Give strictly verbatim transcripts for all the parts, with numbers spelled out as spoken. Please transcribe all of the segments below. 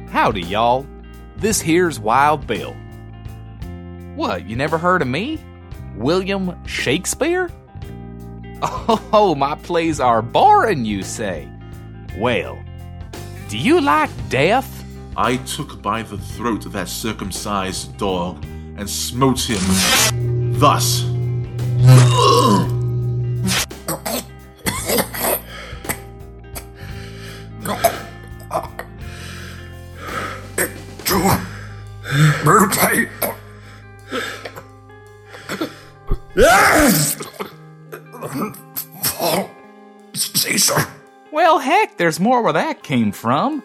Howdy, y'all. This here's Wild Bill. What, you never heard of me? William Shakespeare? Oh, my plays are boring, you say? Well, do you like death? I took by the throat that circumcised dog and smote him thus. Caesar. Well, heck, there's more where that came from.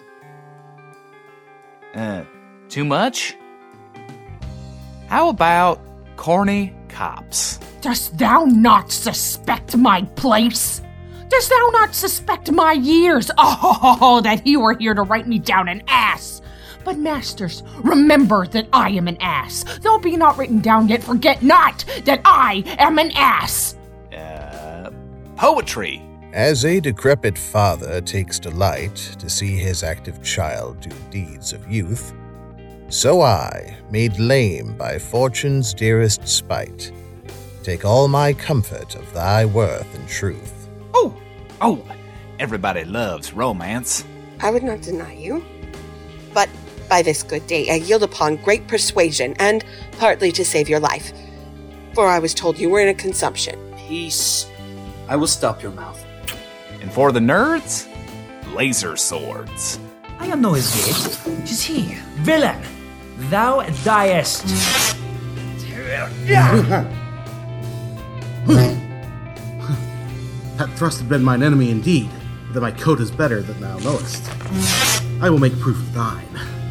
Uh, too much? How about corny cops? Dost thou not suspect my place? Dost thou not suspect my years? Oh, that he were here to write me down an ass. But masters, remember that I am an ass. Though be not written down, yet forget not that I am an ass. Uh, poetry. As a decrepit father takes delight to see his active child do deeds of youth, so I, made lame by fortune's dearest spite, take all my comfort of thy worth and truth. Oh, oh, everybody loves romance. I would not deny you, but by this good day I yield upon great persuasion, and partly to save your life, for I was told you were in a consumption. Peace. I will stop your mouth. And for the nerds, laser swords. I am no escape. It is he, villain. Thou diest. That thrust had been mine enemy indeed, but that my coat is better than thou knowest. I will make proof of thine.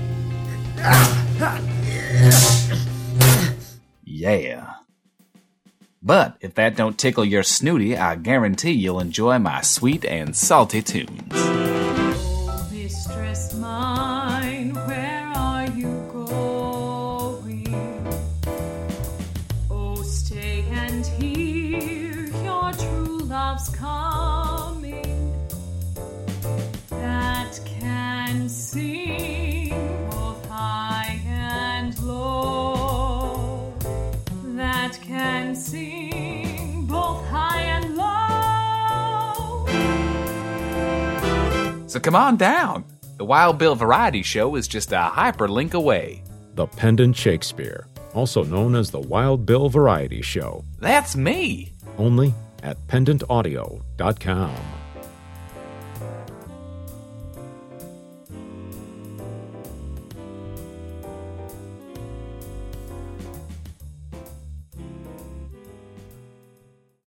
Yeah. But if that don't tickle your snooty, I guarantee you'll enjoy my sweet and salty tunes. Oh, mistress mine, where are you going? Oh, stay and hear your true love's coming, that can sing both high and low, that can sing both high and low. So come on down. The Wild Bill Variety Show is just a hyperlink away. The Pendant Shakespeare, also known as the Wild Bill Variety Show. That's me. Only at pendant audio dot com.